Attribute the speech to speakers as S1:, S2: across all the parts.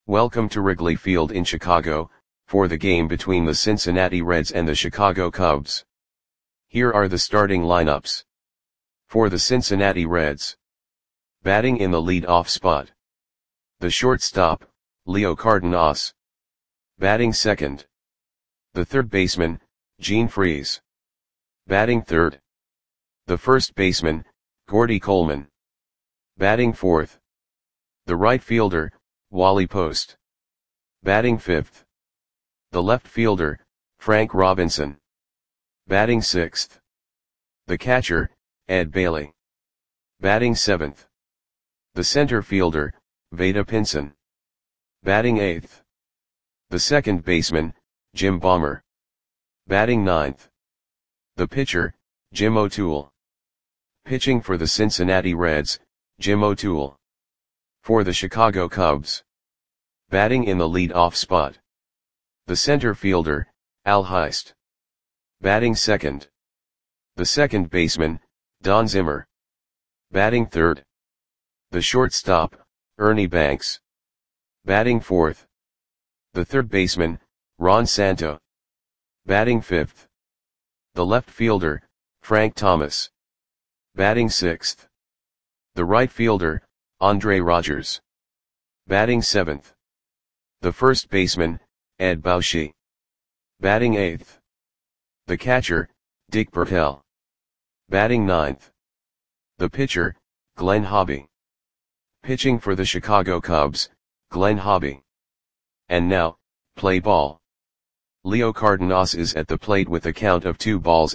S1: Welcome to Wrigley Field in Chicago, for the game between the Cincinnati Reds and the Chicago Cubs. Here are the starting lineups. For the Cincinnati Reds. Batting in the lead-off spot. The shortstop, Leo Cardenas. Batting second. The third baseman, Gene Freese. Batting third. The first baseman, Gordy Coleman. Batting fourth. The right fielder, Wally Post. Batting fifth. The left fielder, Frank Robinson. Batting sixth. The catcher, Ed Bailey. Batting seventh. The center fielder, Vada Pinson. Batting eighth. The second baseman, Jim Bommer. Batting ninth. The pitcher, Jim O'Toole. Pitching for the Cincinnati Reds, Jim O'Toole. For the Chicago Cubs. Batting in the lead-off spot. The center fielder, Al Heist. Batting second. The second baseman, Don Zimmer. Batting third. The shortstop, Ernie Banks. Batting fourth. The third baseman, Ron Santo. Batting fifth. The left fielder, Frank Thomas. Batting sixth. The right fielder, Andre Rogers. Batting seventh. The first baseman, Ed Bauschy. Batting eighth. The catcher, Dick Bertel. Batting ninth. The pitcher, Glenn Hobby. Pitching for the Chicago Cubs, Glenn Hobby. And now, play ball. Leo Cardenas is at the plate with a count of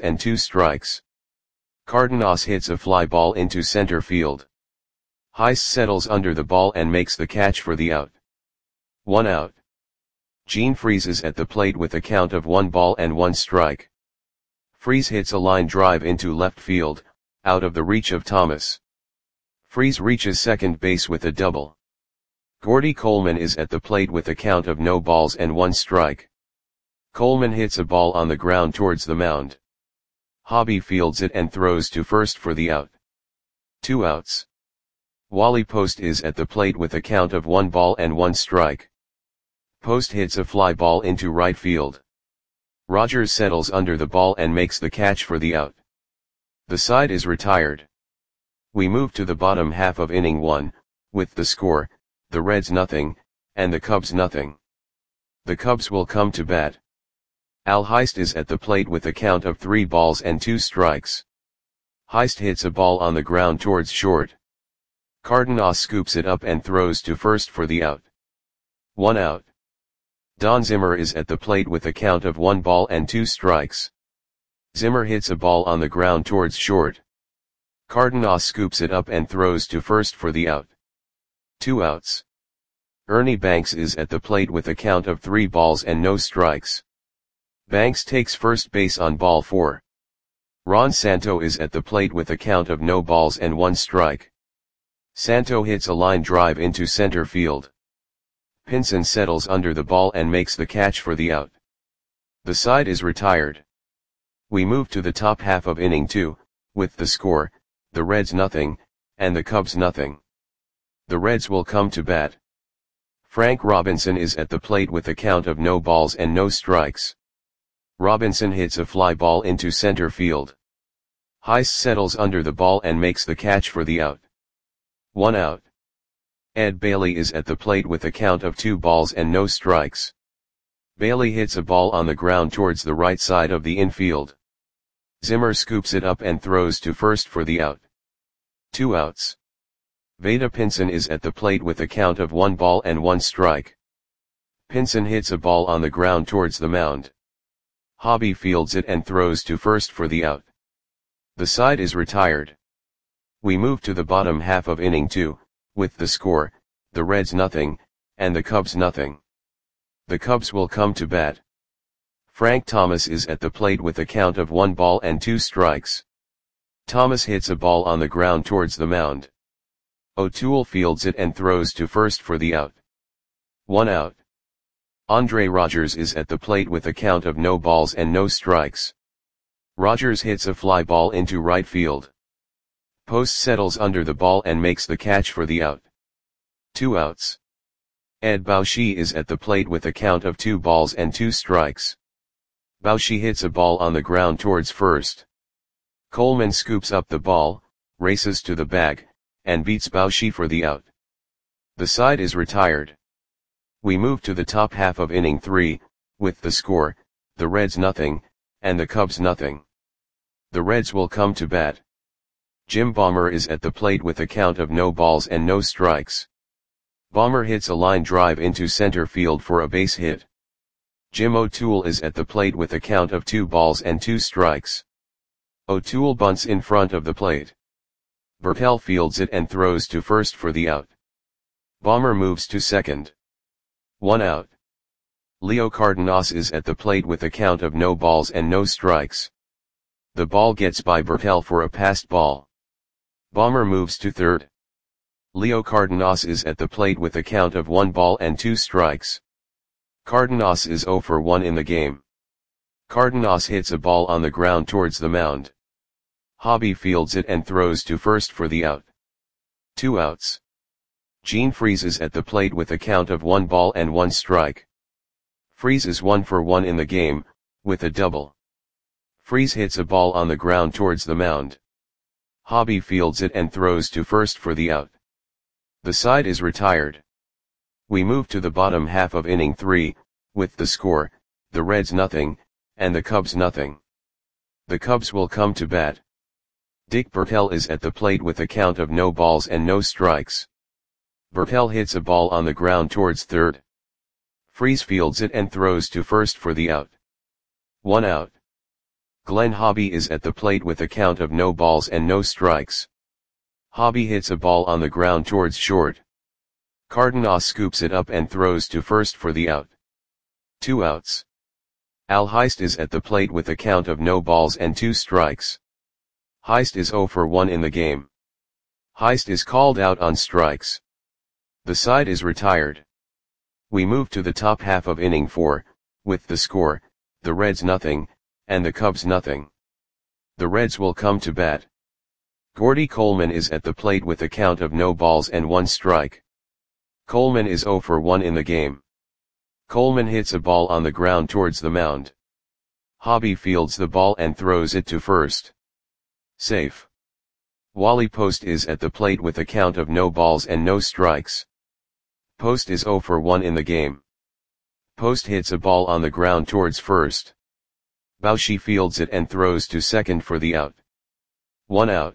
S1: 2-2. Cardenas hits a fly ball into center field. Heist settles under the ball and makes the catch for the out. 1 out. Gene Freese is at the plate with a count of 1-1. Freese hits a line drive into left field, out of the reach of Thomas. Freese reaches second base with a double. Gordy Coleman is at the plate with a count of 0-1. Coleman hits a ball on the ground towards the mound. Hobby fields it and throws to first for the out. 2 outs. Wally Post is at the plate with a count of 1-1. Post hits a fly ball into right field. Rogers settles under the ball and makes the catch for the out. The side is retired. We move to the bottom half of inning 1, with the score, the Reds 0, and the Cubs 0. The Cubs will come to bat. Al Heist is at the plate with a count of 3-2. Heist hits a ball on the ground towards short. Cardenas scoops it up and throws to first for the out. 1 out. Don Zimmer is at the plate with a count of 1-2. Zimmer hits a ball on the ground towards short. Cardenas scoops it up and throws to first for the out. 2 outs. Ernie Banks is at the plate with a count of 3-0. Banks takes first base on ball 4. Ron Santo is at the plate with a count of 0-1. Santo hits a line drive into center field. Pinson settles under the ball and makes the catch for the out. The side is retired. We move to the top half of inning 2, with the score, the Reds 0, and the Cubs 0. The Reds will come to bat. Frank Robinson is at the plate with a count of 0-0. Robinson hits a fly ball into center field. Heist settles under the ball and makes the catch for the out. 1 out. Ed Bailey is at the plate with a count of 2-0. Bailey hits a ball on the ground towards the right side of the infield. Zimmer scoops it up and throws to first for the out. 2 outs. Vada Pinson is at the plate with a count of 1-1. Pinson hits a ball on the ground towards the mound. Hobby fields it and throws to first for the out. The side is retired. We move to the bottom half of inning 2, with the score, the Reds 0, and the Cubs 0. The Cubs will come to bat. Frank Thomas is at the plate with a count of 1-2. Thomas hits a ball on the ground towards the mound. O'Toole fields it and throws to first for the out. 1 out. Andre Rogers is at the plate with a count of 0-0. Rogers hits a fly ball into right field. Post settles under the ball and makes the catch for the out. 2 outs. Ed Baushi is at the plate with a count of 2 balls and 2 strikes. Baushi hits a ball on the ground towards first. Coleman scoops up the ball, races to the bag, and beats Baushi for the out. The side is retired. We move to the top half of inning 3, with the score, the Reds nothing, and the Cubs nothing. The Reds will come to bat. Jim Bommer is at the plate with a count of no balls and no strikes. Bommer hits a line drive into center field for a base hit. Jim O'Toole is at the plate with a count of 2 balls and 2 strikes. O'Toole bunts in front of the plate. Bertel fields it and throws to first for the out. Bommer moves to second. 1 out. Leo Cardenas is at the plate with a count of no balls and no strikes. The ball gets by Bertel for a passed ball. Bommer moves to third. Leo Cardenas is at the plate with a count of 1 ball and 2 strikes. Cardenas is 0 for 1 in the game. Cardenas hits a ball on the ground towards the mound. Hobby fields it and throws to first for the out. 2 outs. Gene Freese is at the plate with a count of 1 ball and 1 strike. Freese is 1 for 1 in the game, with a double. Freese hits a ball on the ground towards the mound. Hobby fields it and throws to first for the out. The side is retired. We move to the bottom half of inning 3, with the score, the Reds nothing, and the Cubs nothing. The Cubs will come to bat. Dick Bertel is at the plate with a count of no balls and no strikes. Bertel hits a ball on the ground towards third. Freese fields it and throws to first for the out. 1 out. Glenn Hobby is at the plate with a count of no balls and no strikes. Hobby hits a ball on the ground towards short. Cardenas scoops it up and throws to first for the out. 2 outs. Al Heist is at the plate with a count of no balls and 2 strikes. Heist is 0 for 1 in the game. Heist is called out on strikes. The side is retired. We move to the top half of inning 4, with the score, the Reds nothing, and the Cubs nothing. The Reds will come to bat. Gordy Coleman is at the plate with a count of no balls and 1 strike. Coleman is 0 for 1 in the game. Coleman hits a ball on the ground towards the mound. Hobby fields the ball and throws it to first. Safe. Wally Post is at the plate with a count of no balls and no strikes. Post is 0 for 1 in the game. Post hits a ball on the ground towards first. Baushi fields it and throws to second for the out. 1 out.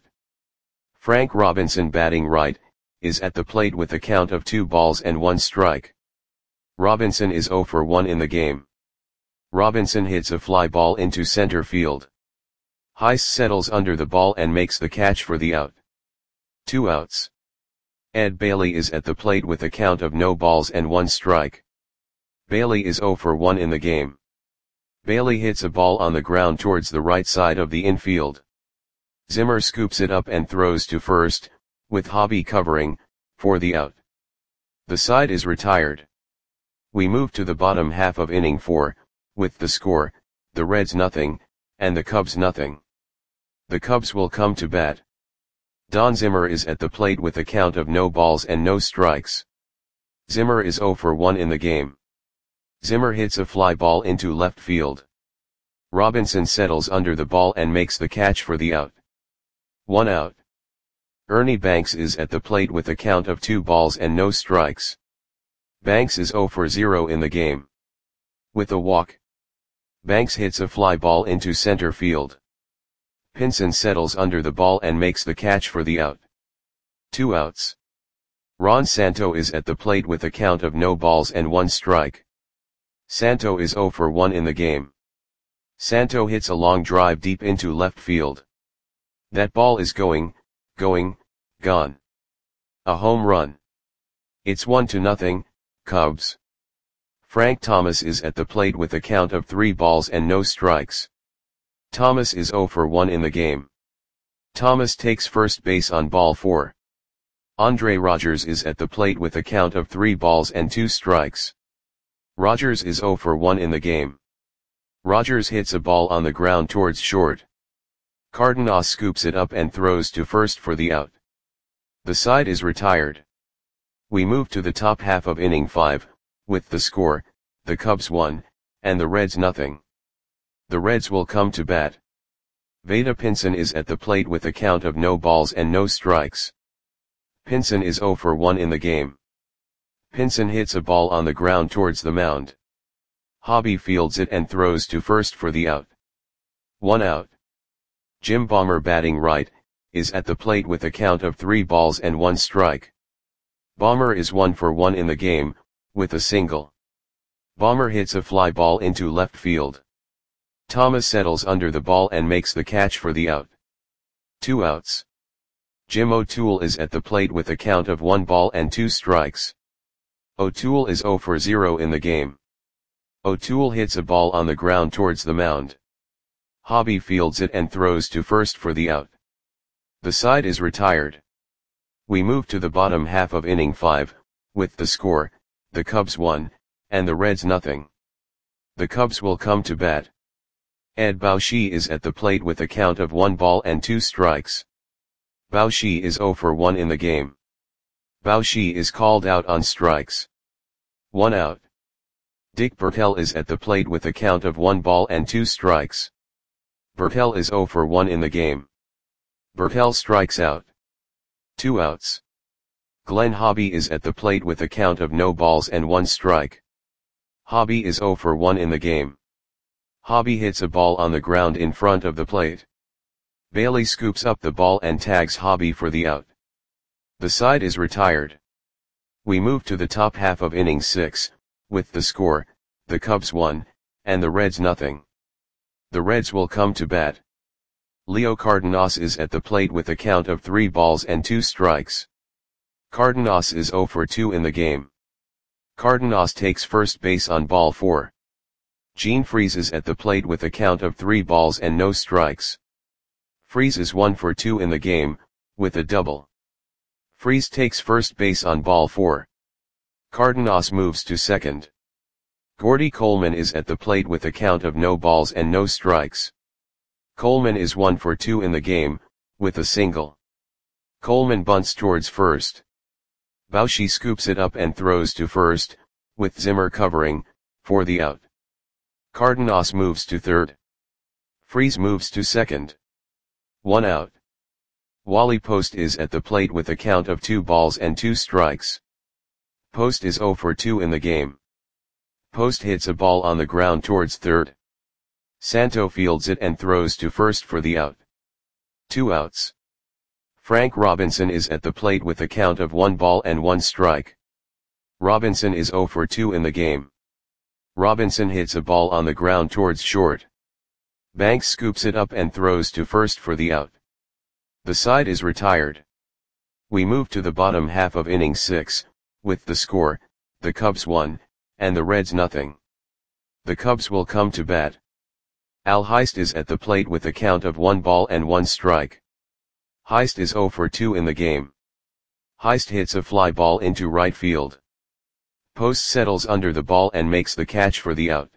S1: Frank Robinson, batting right, is at the plate with a count of 2 balls and 1 strike. Robinson is 0 for 1 in the game. Robinson hits a fly ball into center field. Heist settles under the ball and makes the catch for the out. 2 outs. Ed Bailey is at the plate with a count of no balls and 1 strike. Bailey is 0 for 1 in the game. Bailey hits a ball on the ground towards the right side of the infield. Zimmer scoops it up and throws to first, with Hobby covering, for the out. The side is retired. We move to the bottom half of inning 4, with the score, the Reds nothing, and the Cubs nothing. The Cubs will come to bat. Don Zimmer is at the plate with a count of no balls and no strikes. Zimmer is 0 for 1 in the game. Zimmer hits a fly ball into left field. Robinson settles under the ball and makes the catch for the out. 1 out. Ernie Banks is at the plate with a count of 2 balls and no strikes. Banks is 0 for 0 in the game. With a walk. Banks hits a fly ball into center field. Pinson settles under the ball and makes the catch for the out. 2 outs. Ron Santo is at the plate with a count of no balls and 1 strike. Santo is 0 for 1 in the game. Santo hits a long drive deep into left field. That ball is gone. A home run. It's 1-0, Cubs. Frank Thomas is at the plate with a count of 3 balls and no strikes. Thomas is 0 for 1 in the game. Thomas takes first base on ball 4. Andre Rogers is at the plate with a count of 3 balls and 2 strikes. Rogers is 0 for 1 in the game. Rogers hits a ball on the ground towards short. Cardenas scoops it up and throws to first for the out. The side is retired. We move to the top half of inning 5, with the score, the Cubs 1, and the Reds nothing. The Reds will come to bat. Vada Pinson is at the plate with a count of no balls and no strikes. Pinson is 0 for 1 in the game. Pinson hits a ball on the ground towards the mound. Hobby fields it and throws to first for the out. 1 out. Jim Bomber, batting right, is at the plate with a count of 3 balls and 1 strike. Bomber is 1 for 1 in the game, with a single. Bomber hits a fly ball into left field. Thomas settles under the ball and makes the catch for the out. 2 outs. Jim O'Toole is at the plate with a count of 1 ball and 2 strikes. O'Toole is 0 for 0 in the game. O'Toole hits a ball on the ground towards the mound. Hobby fields it and throws to first for the out. The side is retired. We move to the bottom half of inning 5, with the score, the Cubs 1, and the Reds nothing. The Cubs will come to bat. Ed Baushi is at the plate with a count of 1 ball and 2 strikes. Baushi is 0 for 1 in the game. Baushi is called out on strikes. 1 out. Dick Bertel is at the plate with a count of 1 ball and 2 strikes. Bertel is 0 for 1 in the game. Bertel strikes out. 2 outs. Glenn Hobby is at the plate with a count of no balls and 1 strike. Hobby is 0 for 1 in the game. Hobby hits a ball on the ground in front of the plate. Bailey scoops up the ball and tags Hobby for the out. The side is retired. We move to the top half of inning 6, with the score, the Cubs 1, and the Reds nothing. The Reds will come to bat. Leo Cardenas is at the plate with a count of 3 balls and 2 strikes. Cardenas is 0 for 2 in the game. Cardenas takes first base on ball 4. Gene Freese is at the plate with a count of 3 balls and no strikes. Freese is 1 for 2 in the game, with a double. Freese takes first base on ball 4. Cardenas moves to second. Gordy Coleman is at the plate with a count of no balls and no strikes. Coleman is 1 for 2 in the game, with a single. Coleman bunts towards first. Baushi scoops it up and throws to first, with Zimmer covering, for the out. Cardenas moves to third. Freese moves to second. 1 out. Wally Post is at the plate with a count of 2 balls and 2 strikes. Post is 0 for 2 in the game. Post hits a ball on the ground towards third. Santo fields it and throws to first for the out. 2 outs. Frank Robinson is at the plate with a count of 1 ball and 1 strike. Robinson is 0 for 2 in the game. Robinson hits a ball on the ground towards short. Banks scoops it up and throws to first for the out. The side is retired. We move to the bottom half of inning 6, with the score, the Cubs 1, and the Reds nothing. The Cubs will come to bat. Al Heist is at the plate with a count of 1 ball and 1 strike. Heist is 0 for 2 in the game. Heist hits a fly ball into right field. Post settles under the ball and makes the catch for the out.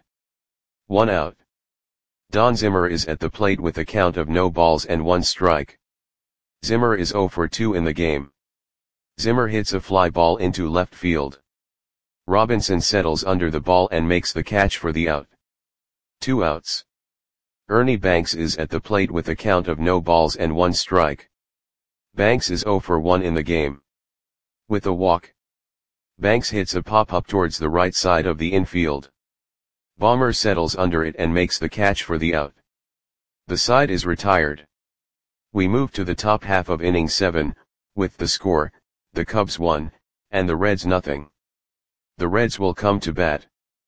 S1: 1 out. Don Zimmer is at the plate with a count of no balls and 1 strike. Zimmer is 0 for 2 in the game. Zimmer hits a fly ball into left field. Robinson settles under the ball and makes the catch for the out. 2 outs. Ernie Banks is at the plate with a count of no balls and 1 strike. Banks is 0 for 1 in the game. With a walk. Banks hits a pop-up towards the right side of the infield. Bomber settles under it and makes the catch for the out. The side is retired. We move to the top half of inning 7, with the score, the Cubs 1, and the Reds nothing. The Reds will come to bat.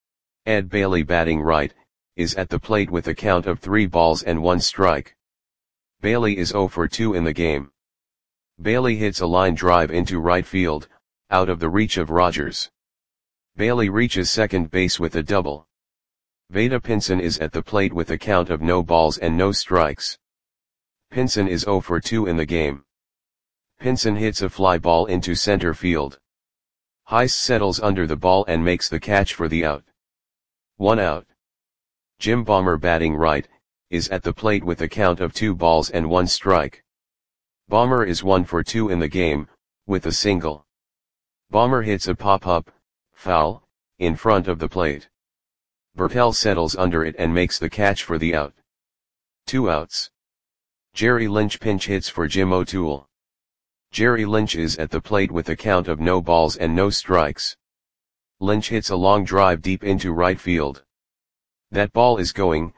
S1: Ed Bailey, batting right, is at the plate with a count of 3 balls and 1 strike. Bailey is 0 for 2 in the game. Bailey hits a line drive into right field, out of the reach of Rogers. Bailey reaches second base with a double. Vada Pinson is at the plate with a count of no balls and no strikes. Pinson is 0 for 2 in the game. Pinson hits a fly ball into center field. Heist settles under the ball and makes the catch for the out. 1 out. Jim Bomber, batting right, is at the plate with a count of 2 balls and 1 strike. Bomber is 1 for 2 in the game, with a single. Bomber hits a pop-up, foul, in front of the plate. Bertel settles under it and makes the catch for the out. 2 outs. Jerry Lynch pinch hits for Jim O'Toole. Jerry Lynch is at the plate with a count of no balls and no strikes. Lynch hits a long drive deep into right field. That ball is going,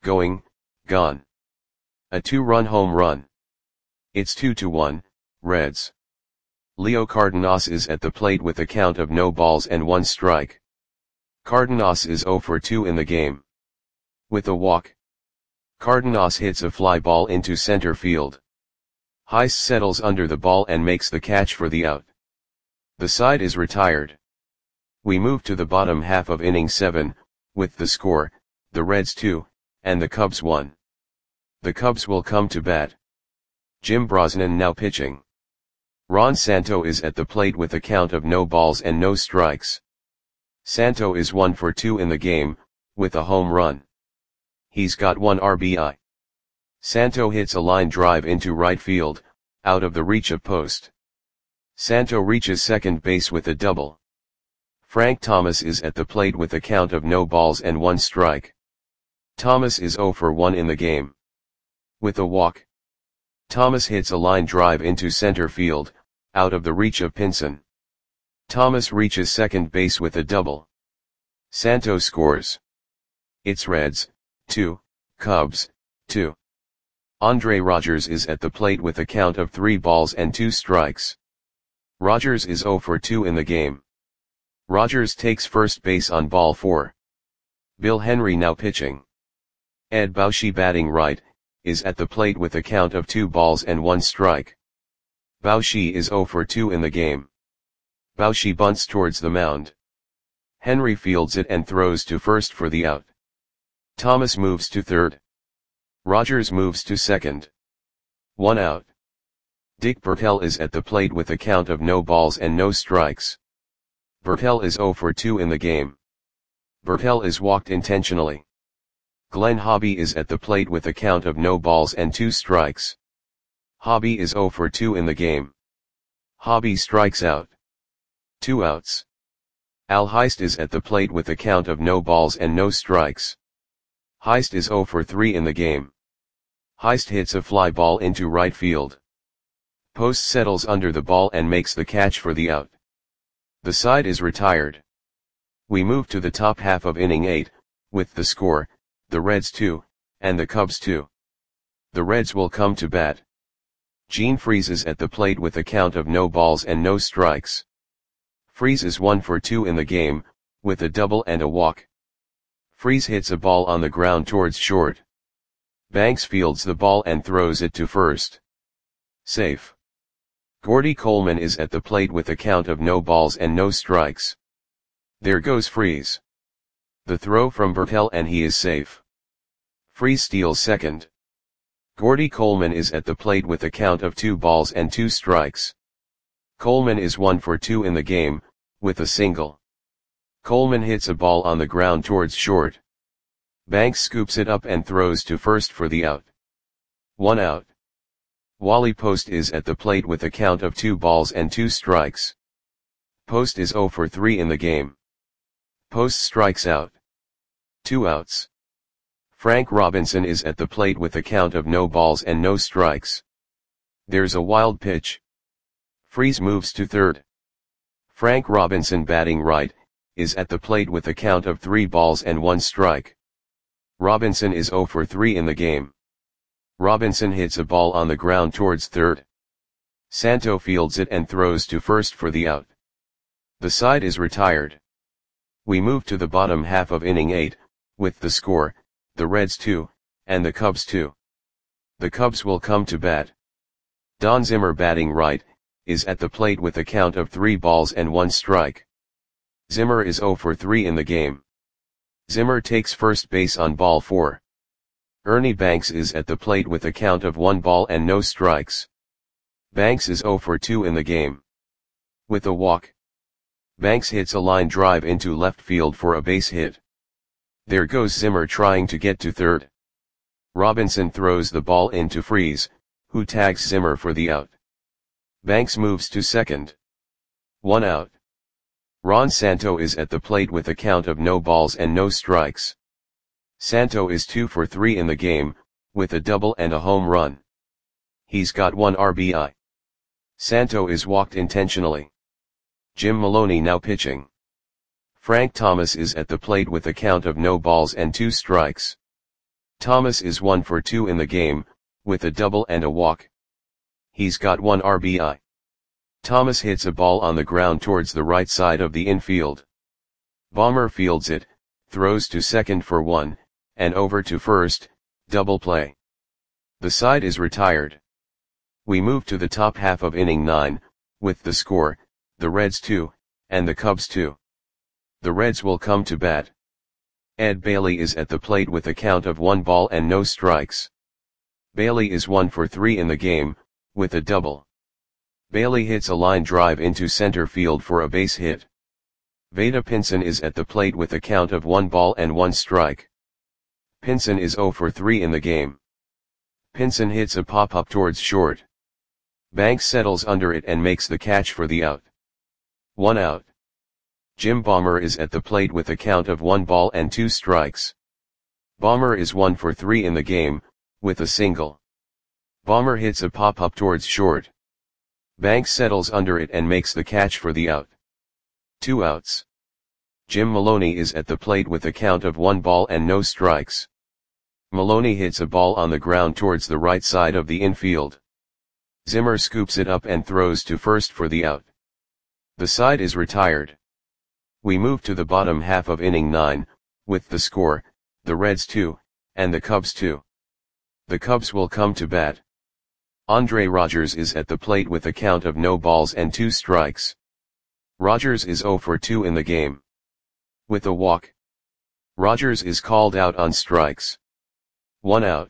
S1: gone. A 2-run home run. It's 2-1, Reds. Leo Cardenas is at the plate with a count of no balls and 1 strike. Cardenas is 0 for 2 in the game. With a walk, Cardenas hits a fly ball into center field. Heist settles under the ball and makes the catch for the out. The side is retired. We move to the bottom half of inning 7, with the score, the Reds 2, and the Cubs 1. The Cubs will come to bat. Jim Brosnan now pitching. Ron Santo is at the plate with a count of no balls and no strikes. Santo is 1 for 2 in the game, with a home run. He's got 1 RBI. Santo hits a line drive into right field, out of the reach of post. Santo reaches second base with a double. Frank Thomas is at the plate with a count of no balls and 1 strike. Thomas is 0 for 1 in the game. With a walk, Thomas hits a line drive into center field, out of the reach of Pinson. Thomas reaches second base with a double. Santo scores. It's Reds 2, Cubs 2. Andre Rogers is at the plate with a count of 3 balls and 2 strikes. Rogers is 0 for 2 in the game. Rogers takes first base on ball 4. Bill Henry now pitching. Ed Bauschy batting right, is at the plate with a count of 2 balls and 1 strike. Bauschy is 0 for 2 in the game. Bauschy bunts towards the mound. Henry fields it and throws to first for the out. Thomas moves to third. Rogers moves to second. 1 out. Dick Bertel is at the plate with a count of no balls and no strikes. Bertel is 0 for 2 in the game. Bertel is walked intentionally. Glenn Hobby is at the plate with a count of no balls and 2 strikes. Hobby is 0 for 2 in the game. Hobby strikes out. 2 outs. Al Heist is at the plate with a count of no balls and no strikes. Heist is 0 for 3 in the game. Heist hits a fly ball into right field. Post settles under the ball and makes the catch for the out. The side is retired. We move to the top half of inning 8, with the score, the Reds 2, and the Cubs 2. The Reds will come to bat. Gene Freese is at the plate with a count of no balls and no strikes. Freese is 1 for 2 in the game, with a double and a walk. Freese hits a ball on the ground towards short. Banks fields the ball and throws it to first. Safe. Gordy Coleman is at the plate with a count of no balls and no strikes. There goes Freese. The throw from Bertel and he is safe. Freese steals second. Gordy Coleman is at the plate with a count of 2 balls and 2 strikes. Coleman is 1 for 2 in the game, with a single. Coleman hits a ball on the ground towards short. Banks scoops it up and throws to first for the out. 1 out. Wally Post is at the plate with a count of 2 balls and 2 strikes. Post is 0 for 3 in the game. Post strikes out. 2 outs. Frank Robinson is at the plate with a count of no balls and no strikes. There's a wild pitch. Freese moves to third. Frank Robinson batting right, is at the plate with a count of 3 balls and 1 strike. Robinson is 0 for 3 in the game. Robinson hits a ball on the ground towards third. Santo fields it and throws to first for the out. The side is retired. We move to the bottom half of inning 8, with the score, the Reds 2, and the Cubs 2. The Cubs will come to bat. Don Zimmer batting right, is at the plate with a count of 3 balls and 1 strike. Zimmer is 0 for 3 in the game. Zimmer takes first base on ball 4. Ernie Banks is at the plate with a count of 1 ball and no strikes. Banks is 0 for 2 in the game. With a walk, Banks hits a line drive into left field for a base hit. There goes Zimmer trying to get to third. Robinson throws the ball into Freese, who tags Zimmer for the out. Banks moves to second. 1 out. Ron Santo is at the plate with a count of no balls and no strikes. Santo is 2 for 3 in the game, with a double and a home run. He's got 1 RBI. Santo is walked intentionally. Jim Maloney now pitching. Frank Thomas is at the plate with a count of no balls and 2 strikes. Thomas is 1 for 2 in the game, with a double and a walk. He's got 1 RBI. Thomas hits a ball on the ground towards the right side of the infield. Bomber fields it, throws to second for 1, and over to first, double play. The side is retired. We move to the top half of inning 9, with the score, the Reds 2, and the Cubs 2. The Reds will come to bat. Ed Bailey is at the plate with a count of 1 ball and no strikes. Bailey is 1 for 3 in the game, with a double. Bailey hits a line drive into center field for a base hit. Vada Pinson is at the plate with a count of 1 ball and 1 strike. Pinson is 0 for 3 in the game. Pinson hits a pop-up towards short. Banks settles under it and makes the catch for the out. 1 out. Jim Bomber is at the plate with a count of 1 ball and 2 strikes. Bomber is 1 for 3 in the game, with a single. Bomber hits a pop-up towards short. Banks settles under it and makes the catch for the out. 2 outs. Jim Maloney is at the plate with a count of 1 ball and no strikes. Maloney hits a ball on the ground towards the right side of the infield. Zimmer scoops it up and throws to first for the out. The side is retired. We move to the bottom half of inning 9, with the score, the Reds 2, and the Cubs 2. The Cubs will come to bat. Andre Rogers is at the plate with a count of no balls and 2 strikes. Rogers is 0 for 2 in the game. With a walk. Rogers is called out on strikes. 1 out.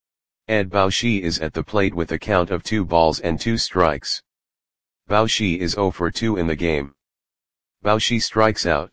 S1: Ed Baushi is at the plate with a count of 2 balls and 2 strikes. Baushi is 0 for 2 in the game. Baushi strikes out.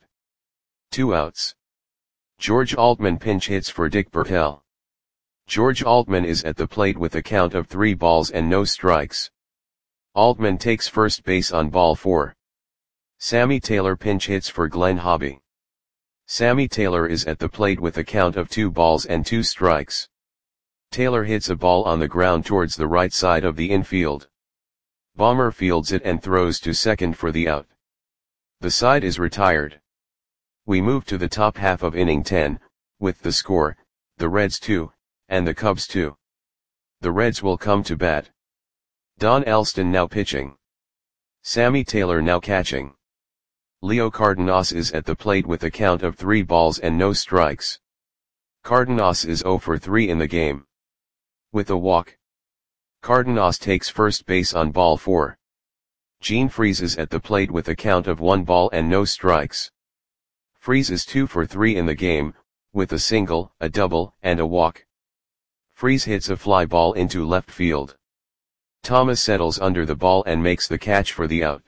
S1: 2 outs. George Altman pinch hits for Dick Bertel. George Altman is at the plate with a count of 3 balls and no strikes. Altman takes first base on ball 4. Sammy Taylor pinch hits for Glenn Hobby. Sammy Taylor is at the plate with a count of 2 balls and 2 strikes. Taylor hits a ball on the ground towards the right side of the infield. Bomber fields it and throws to second for the out. The side is retired. We move to the top half of inning 10, with the score, the Reds 2, and the Cubs 2. The Reds will come to bat. Don Elston now pitching. Sammy Taylor now catching. Leo Cardenas is at the plate with a count of 3 balls and no strikes. Cardenas is 0 for 3 in the game. With a walk. Cardenas takes first base on ball 4. Gene Freese is at the plate with a count of 1 ball and no strikes. Freese is 2 for 3 in the game, with a single, a double, and a walk. Freese hits a fly ball into left field. Thomas settles under the ball and makes the catch for the out.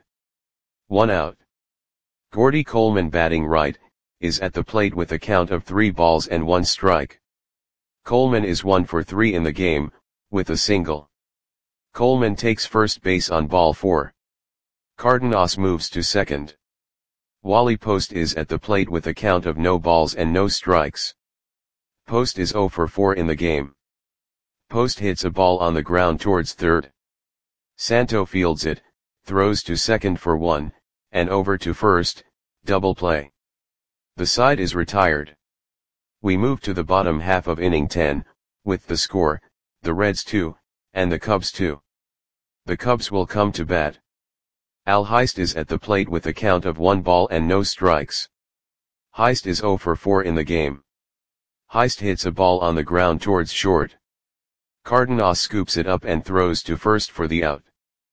S1: 1 out. Gordy Coleman batting right, is at the plate with a count of 3 balls and 1 strike. Coleman is 1 for 3 in the game, with a single. Coleman takes first base on ball 4. Cardenas moves to second. Wally Post is at the plate with a count of no balls and no strikes. Post is 0 for 4 in the game. Post hits a ball on the ground towards third. Santo fields it, throws to second for 1, and over to first, double play. The side is retired. We move to the bottom half of inning 10, with the score, the Reds 2, and the Cubs 2. The Cubs will come to bat. Al Heist is at the plate with a count of 1 ball and no strikes. Heist is 0 for 4 in the game. Heist hits a ball on the ground towards short. Cardenas scoops it up and throws to first for the out.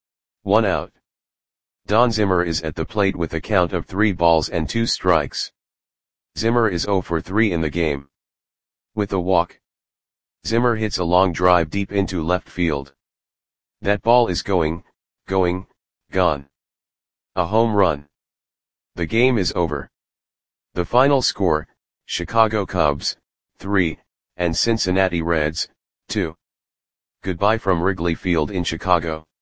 S1: 1 out. Don Zimmer is at the plate with a count of 3 balls and 2 strikes. Zimmer is 0 for 3 in the game. With a walk. Zimmer hits a long drive deep into left field. That ball is going, gone. A home run. The game is over. The final score, Chicago Cubs, 3, and Cincinnati Reds, 2. Goodbye from Wrigley Field in Chicago.